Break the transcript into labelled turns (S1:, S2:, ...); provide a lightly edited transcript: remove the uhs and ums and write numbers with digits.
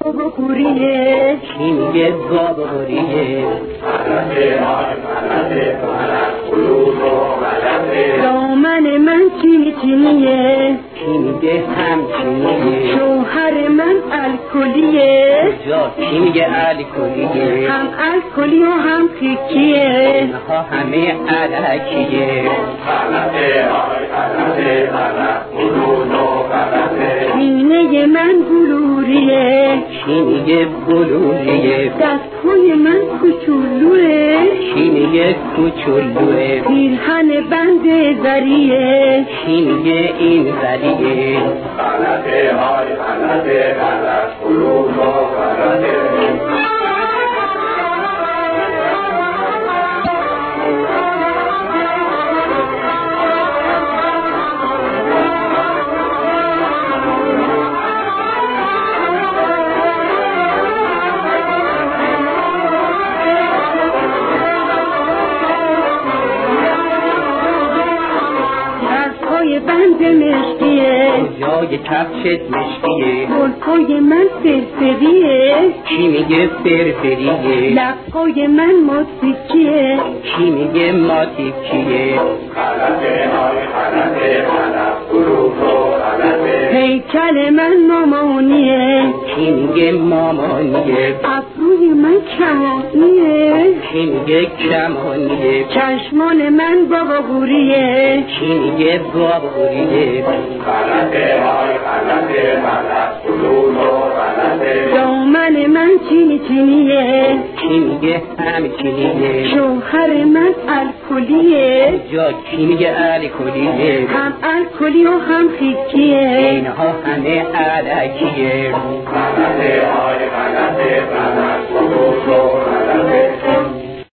S1: بابا خوریه
S2: کی میگه بابا خوریه
S1: دامن من چینی چینیه
S2: کی میگه همچینیه
S1: شوهر من الکلیه
S2: جا کی میگه الکلیه
S1: هم الکلی و هم خیکیه
S2: اینها همه علکیه
S1: سینه من بلوریه
S2: کی میگه بلوریه
S1: دستهای من کوچولوه
S2: کی میگه کوچولوه
S1: پیرهن بند زریه
S2: کی میگه این زریه
S1: بند مشکیه
S2: جای کفشت مشکیه
S1: گلکای من فرفریه
S2: کی میگه فرفریه
S1: لبهای من موسیقیه
S2: کی میگه ماتیکیه
S1: هیکل من مامانیه
S2: کی میگه مامانیه
S1: ابروی من کمانیه
S2: کی میگه کمانیه
S1: چشمان من بابا غوریه
S2: کی میگه بابا غوریه
S1: دامن من چینی چینیه
S2: کی میگه همچینیه
S1: شوهر من الکلیه
S2: جا کی میگه الکلیه
S1: هم الکلی و هم خیکیه
S2: اینها همه علکیه